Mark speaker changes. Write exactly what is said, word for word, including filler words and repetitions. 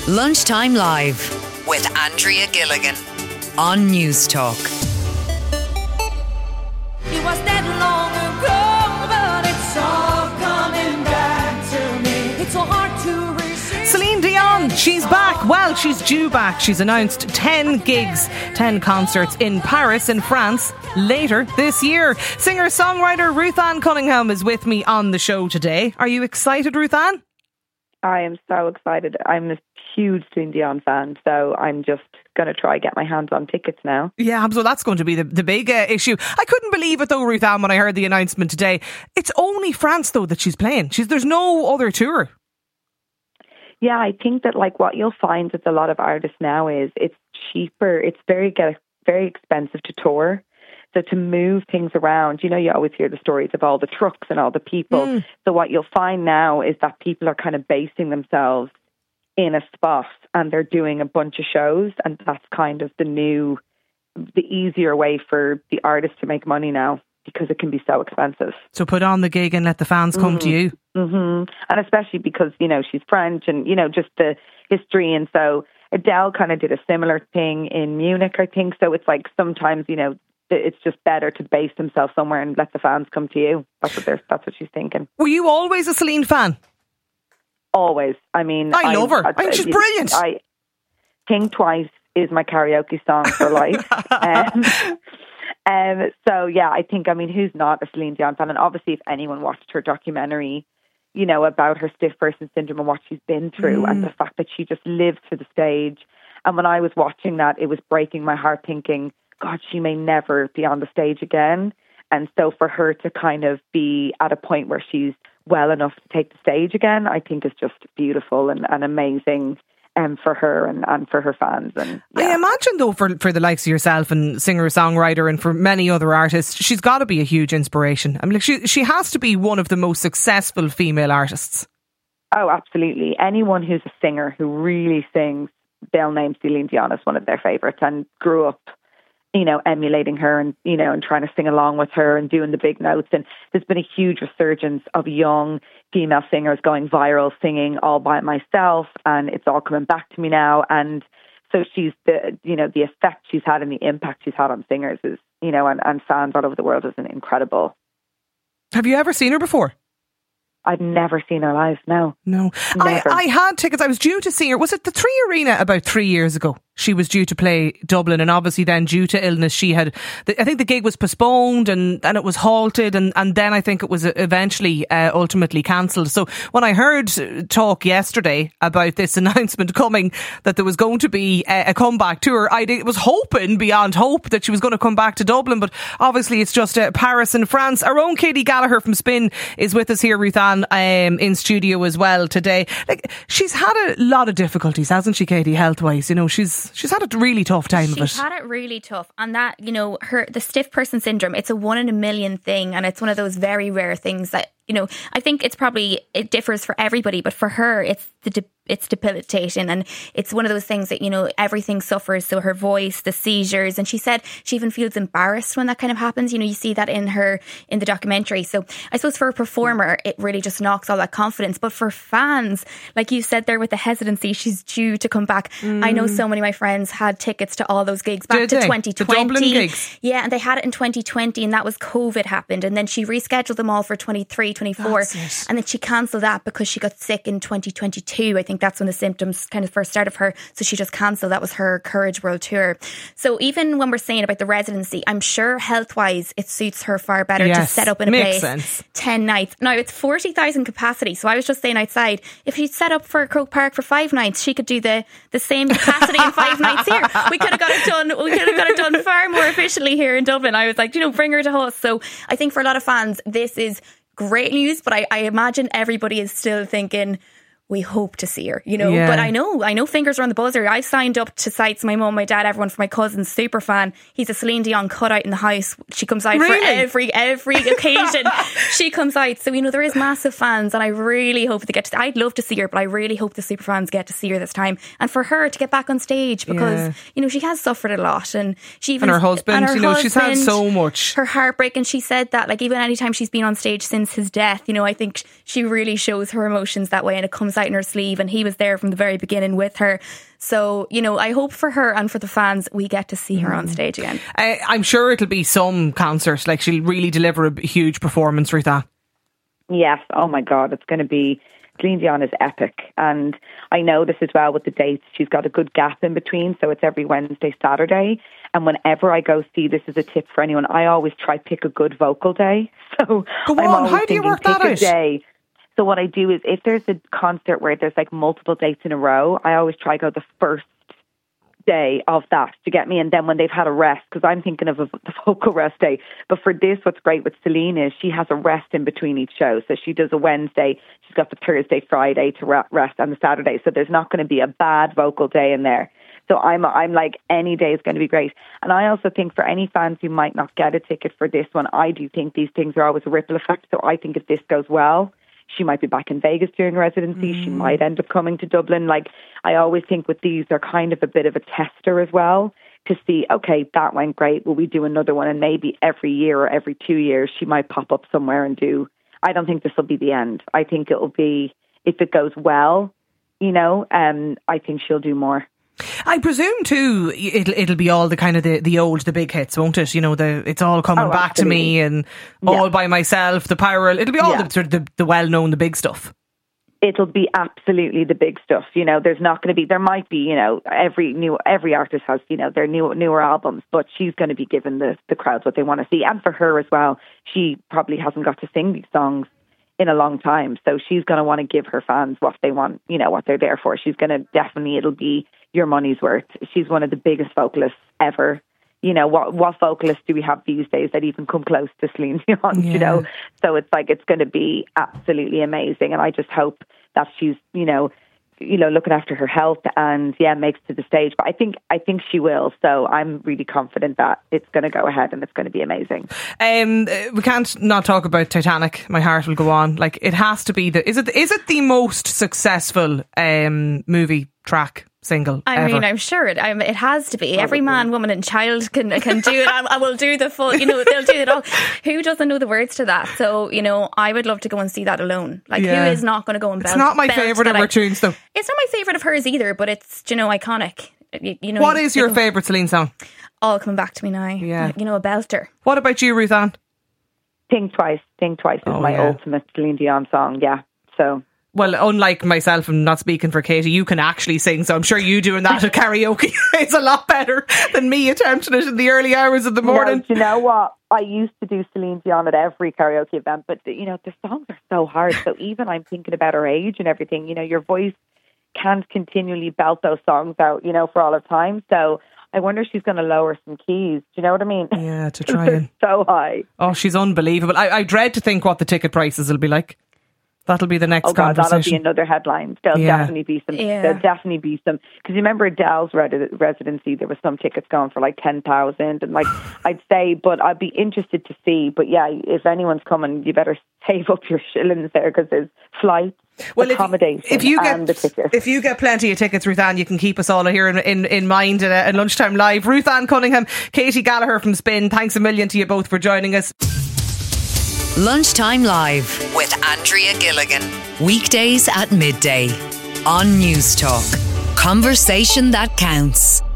Speaker 1: Lunchtime Live with Andrea Gilligan on News Talk.
Speaker 2: It was that long ago, but it's all coming back to me. It's so hard to resist.
Speaker 3: Celine Dion, she's back. Well, she's due back. She's announced ten gigs, ten concerts in Paris in France later this year. Singer-songwriter Ruth Ann Cunningham is with me on the show today. Are you excited, Ruth Ann?
Speaker 4: I am so excited. I'm a huge Celine Dion fan, so I'm just going to try get my hands on tickets now.
Speaker 3: Yeah, so that's going to be the, the big uh, issue. I couldn't believe it though, Ruth Ann, when I heard the announcement today. It's only France though that she's playing. She's There's no other tour.
Speaker 4: Yeah, I think that like what you'll find with a lot of artists now is it's cheaper. It's very get very expensive to tour. So to move things around, you know, you always hear the stories of all the trucks and all the people. Mm. So what you'll find now is that people are kind of basing themselves in a spot and they're doing a bunch of shows. And that's kind of the new, the easier way for the artist to make money now because it can be so expensive.
Speaker 3: So put on the gig and let the fans come
Speaker 4: mm.
Speaker 3: to you.
Speaker 4: Mm-hmm. And especially because, you know, she's French and, you know, just the history. And so Adele kind of did a similar thing in Munich, I think. So it's like sometimes, you know, it's just better to base themselves somewhere and let the fans come to you. That's what they're, that's what she's thinking.
Speaker 3: Were you always a Celine fan?
Speaker 4: Always. I mean,
Speaker 3: I love her. I, I think she's brilliant.
Speaker 4: I Think Twice is my karaoke song for life. um, um, so yeah, I think, I mean, who's not a Celine Dion fan? And obviously, if anyone watched her documentary, you know, about her stiff person syndrome and what she's been through, mm. and the fact that she just lived to the stage. And when I was watching that, it was breaking my heart, thinking, God, she may never be on the stage again. And so for her to kind of be at a point where she's well enough to take the stage again, I think is just beautiful and, and amazing um, for her and, and for her fans. And yeah.
Speaker 3: I imagine though for, for the likes of yourself and singer-songwriter and for many other artists, she's got to be a huge inspiration. I mean, like she, she has to be one of the most successful female artists.
Speaker 4: Oh, absolutely. Anyone who's a singer who really sings, they'll name Celine Dion as one of their favourites and grew up, you know, emulating her and, you know, and trying to sing along with her and doing the big notes. And there's been a huge resurgence of young female singers going viral, singing all by myself. And it's all coming back to me now. And so she's the, you know, the effect she's had and the impact she's had on singers is, you know, and, and fans all over the world is incredible.
Speaker 3: Have you ever seen her before?
Speaker 4: I've never seen her live, no.
Speaker 3: No. I, I had tickets. I was due to see her. Was it the Three Arena about three years ago? She was due to play Dublin, and obviously then due to illness she had, I think the gig was postponed and, and it was halted, and, and then I think it was eventually uh, ultimately cancelled. So when I heard talk yesterday about this announcement coming that there was going to be a, a comeback tour, I was hoping beyond hope that she was going to come back to Dublin, but obviously it's just uh, Paris and France. Our own Katie Gallagher from Spin is with us here, Ruth Ann, um, in studio as well today. Like, she's had a lot of difficulties, hasn't she, Katie, health-wise? You know, she's She's had a really tough time
Speaker 5: She's
Speaker 3: of it.
Speaker 5: She's had it really tough. And that, you know, her the stiff person syndrome, it's a one in a million thing. And it's one of those very rare things that, you know, I think it's probably, it differs for everybody. But for her, it's the it's debilitating. And it's one of those things that, you know, everything suffers. So her voice, the seizures. And she said she even feels embarrassed when that kind of happens. You know, you see that in her, in the documentary. So I suppose for a performer, it really just knocks all that confidence. But for fans, like you said there with the hesitancy, she's due to come back. Mm. I know so many of my friends had tickets to all those gigs back
Speaker 3: Did
Speaker 5: to
Speaker 3: they?
Speaker 5: twenty twenty.
Speaker 3: The Dublin gigs.
Speaker 5: Yeah, and they had it in twenty twenty, and that was COVID happened. And then she rescheduled them all for twenty-three, twenty-four. And then she cancelled that because she got sick in twenty twenty-two. I think that's when the symptoms kind of first started for her. So she just cancelled. That was her Courage World Tour. So even when we're saying about the residency, I'm sure health-wise it suits her far better yes, to set up in a place
Speaker 3: sense.
Speaker 5: ten nights. Now it's forty thousand capacity. So I was just saying outside, if she'd set up for Croke Park for five nights, she could do the, the same capacity in five nights here. We could have got it done. We could have got it done far more efficiently here in Dublin. I was like, you know, bring her to us. So I think for a lot of fans, this is great news, but I, I imagine everybody is still thinking, we hope to see her, you know. Yeah. But I know, I know fingers are on the buzzer. I've signed up to sites, my mum, my dad, everyone, for my cousin's super fan. He's a Celine Dion cutout in the house. She comes out
Speaker 3: really?
Speaker 5: for every every occasion. She comes out. So, you know, there is massive fans, and I really hope they get to, I'd love to see her, but I really hope the super fans get to see her this time. And for her to get back on stage, because, yeah. you know, she has suffered a lot. And she even,
Speaker 3: and her husband,
Speaker 5: and her
Speaker 3: you know,
Speaker 5: husband,
Speaker 3: she's had so much.
Speaker 5: Her heartbreak, and she said that, like, even anytime she's been on stage since his death, you know, I think she really shows her emotions that way, and it comes out in her sleeve, and he was there from the very beginning with her. So, you know, I hope for her and for the fans we get to see her on stage again.
Speaker 3: Uh, I'm sure it'll be some concert. Like, she'll really deliver a huge performance, Ruth Ann.
Speaker 4: Yes. Oh my God, it's going to be. Celine Dion is epic, and I know this as well with the dates. She's got a good gap in between, so it's every Wednesday, Saturday. And whenever I go see, this is a tip for anyone, I always try pick a good vocal day. So
Speaker 3: Go
Speaker 4: I'm
Speaker 3: on,
Speaker 4: always
Speaker 3: how do you
Speaker 4: thinking,
Speaker 3: work that
Speaker 4: pick a
Speaker 3: out?
Speaker 4: day. So what I do is, if there's a concert where there's like multiple dates in a row, I always try go the first day of that to get me, and then when they've had a rest, because I'm thinking of a, the vocal rest day. But for this, what's great with Celine is she has a rest in between each show. So she does a Wednesday, she's got the Thursday, Friday to rest, and the Saturday. So there's not going to be a bad vocal day in there. So I'm I'm like, any day is going to be great. And I also think for any fans who might not get a ticket for this one, I do think these things are always a ripple effect. So I think if this goes well, she might be back in Vegas during residency. Mm. She might end up coming to Dublin. Like, I always think with these, they're kind of a bit of a tester as well to see, okay, that went great. Will we do another one? And maybe every year or every two years, she might pop up somewhere and do. I don't think this will be the end. I think it will be, if it goes well, you know, um, I think she'll do more.
Speaker 3: I presume too it'll it'll be all the kind of the, the old the big hits, won't it? You know, the it's all coming
Speaker 4: oh,
Speaker 3: back
Speaker 4: absolutely.
Speaker 3: to me and
Speaker 4: yeah.
Speaker 3: All by Myself, the Power. It'll be all
Speaker 4: yeah.
Speaker 3: the sort of the, the well known, the big stuff.
Speaker 4: It'll be absolutely the big stuff. You know, there's not going to be. There might be. You know, every new every artist has you know their new newer albums, but she's going to be giving the the crowds what they want to see, and for her as well. She probably hasn't got to sing these songs in a long time, so she's going to want to give her fans what they want. You know, what they're there for. She's going to definitely. It'll be your money's worth. She's one of the biggest vocalists ever. You know, what what vocalists do we have these days that even come close to Celine Dion, yeah. you know? So it's like, it's going to be absolutely amazing. And I just hope that she's, you know, you know, looking after her health and, yeah, makes to the stage. But I think I think she will. So I'm really confident that it's going to go ahead and it's going to be amazing.
Speaker 3: Um, we can't not talk about Titanic. My heart will go on. Like, it has to be the, is it, is it the most successful um, movie track? Single.
Speaker 5: I
Speaker 3: ever.
Speaker 5: mean, I'm sure it. I'm, it has to be. Probably. Every man, woman, and child can can do it. I, I will do the full. You know, they'll do it all. Who doesn't know the words to that? So, you know, I would love to go and see that alone. Like, yeah. who is not going to go and belt?
Speaker 3: It's not my
Speaker 5: belt
Speaker 3: favourite of her tunes, though.
Speaker 5: It's not my favourite of hers either, but it's, you know, iconic. You, you know,
Speaker 3: what
Speaker 5: you,
Speaker 3: is your favourite Celine song?
Speaker 5: All Coming Back to Me Now.
Speaker 3: Yeah,
Speaker 5: you know, a belter.
Speaker 3: What about you, Ruth Ann?
Speaker 4: Think Twice. Think Twice is
Speaker 3: oh,
Speaker 4: my
Speaker 3: yeah.
Speaker 4: ultimate Celine Dion song. Yeah. So.
Speaker 3: Well, unlike myself, I'm not speaking for Katie, you can actually sing, so I'm sure you doing that at karaoke is a lot better than me attempting it in the early hours of the morning.
Speaker 4: No, do you know what? I used to do Celine Dion at every karaoke event, but, you know, the songs are so hard. So even I'm thinking about her age and everything, you know, your voice can't continually belt those songs out, you know, for all of time. So I wonder if she's going to lower some keys. Do you know what I mean?
Speaker 3: Yeah, to try and...
Speaker 4: so high.
Speaker 3: Oh, she's unbelievable. I, I dread to think what the ticket prices will be like. That'll be the next
Speaker 4: oh God,
Speaker 3: conversation.
Speaker 4: That'll be another headline. There'll
Speaker 3: yeah.
Speaker 4: definitely be some.
Speaker 5: Yeah.
Speaker 4: There'll definitely be some. Because you remember Adele's red- residency, there was some tickets going for like ten thousand, and like I'd say, but I'd be interested to see. But yeah, if anyone's coming, you better save up your shillings there because there's flights. Well, accommodation
Speaker 3: if, if you get
Speaker 4: and the tickets.
Speaker 3: if you get plenty of tickets, Ruth Ann, you can keep us all here in in, in mind at, at Lunchtime Live. Ruth Ann Cunningham, Katie Gallagher from Spin. Thanks a million to you both for joining us.
Speaker 1: Lunchtime Live with Andrea Gilligan. Weekdays at midday on News Talk. Conversation that counts.